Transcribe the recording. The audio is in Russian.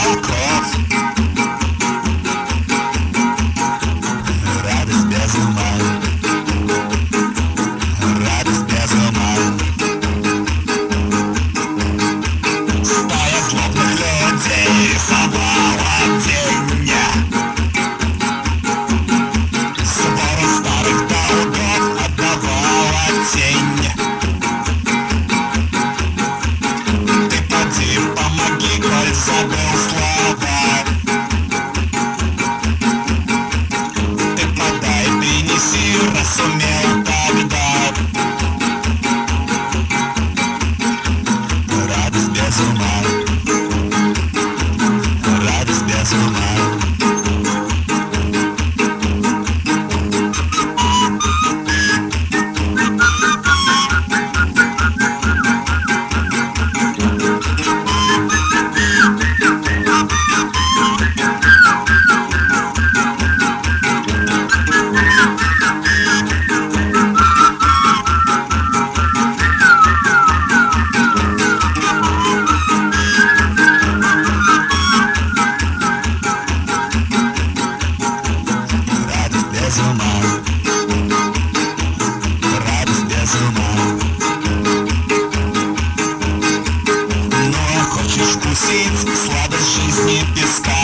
дураков. Радость без ума, радость без ума. Стая злобных людей совала тень. Сбору старых долгов отдавала тень. Ты поди, помоги, коль забыл слова. Ты подай, принеси, раз сумел тогда. Радость без ума, радость без ума. Без ума, радость без ума. Ну а хочешь вкусить сладость жизни песка?